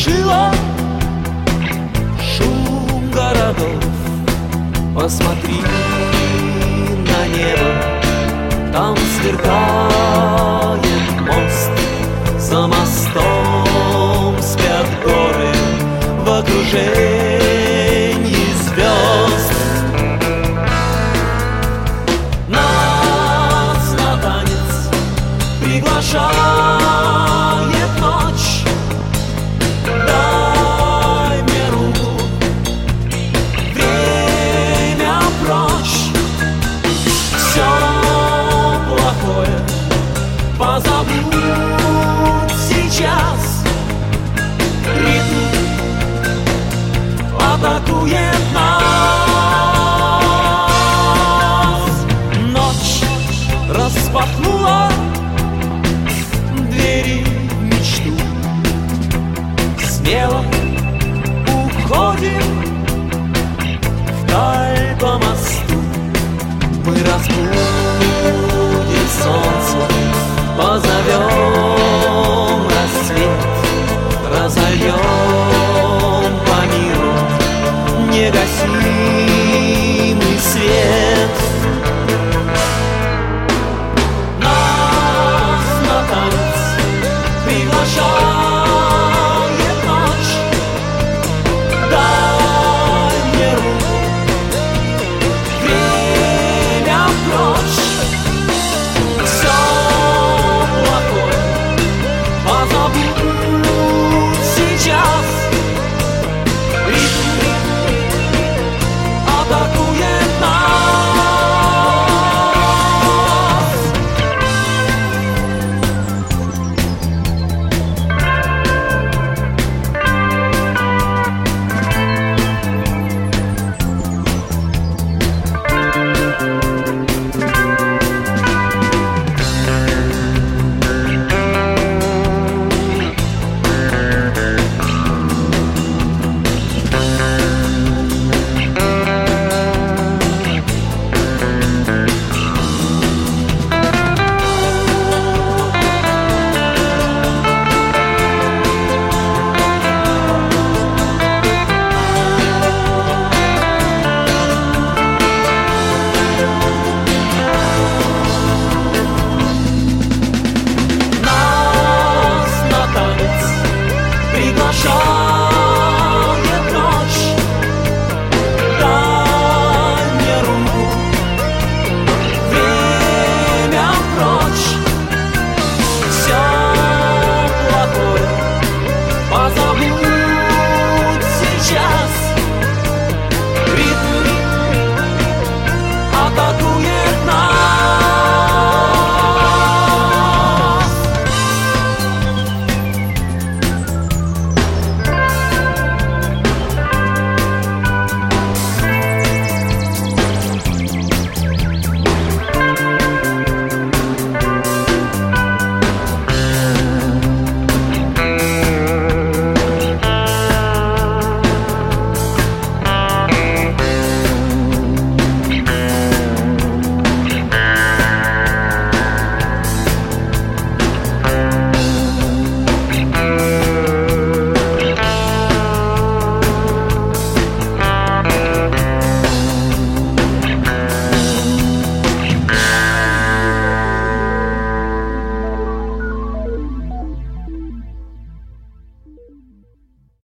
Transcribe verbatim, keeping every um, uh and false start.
заглушила шум городов. Посмотри на небо, там сверкает мост. За мостом спят горы в окружении звезд. Нас на танец приглашает ночь. Дай мне руку, время прочь. Все плохое позабудь сейчас. Ритм атакует нас. Ночь распахнула двери в мечту. Смело уходим вдаль по мосту. Мы разбудим солнце, позовем рассвет, разольем по миру, не гаси